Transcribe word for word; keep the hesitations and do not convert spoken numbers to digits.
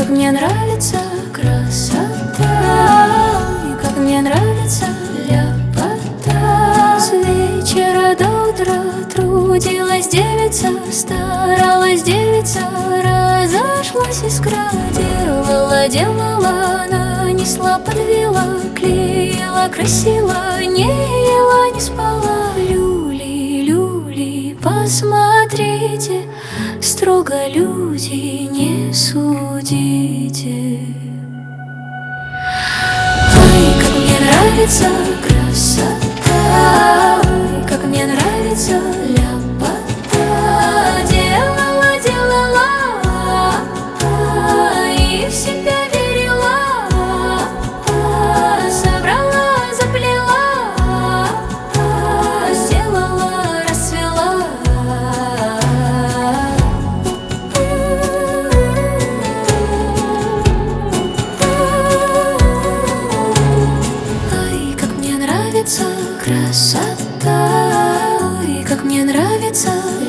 как мне нравится красота, и как мне нравится ляпота. С вечера до утра трудилась девица, старалась девица, разошлась искра. Делала, делала, нанесла, подвела, клеила, красила, не ела, не спала. Люли, люли, посмотрите, строго люди, не судите. Ай, как мне нравится красота, ой, как мне нравится ляпота. Делала, делала, и в себя верила, собрала, заплела, сделала, расцвела. Ай, как мне нравится красота, ой, как мне нравится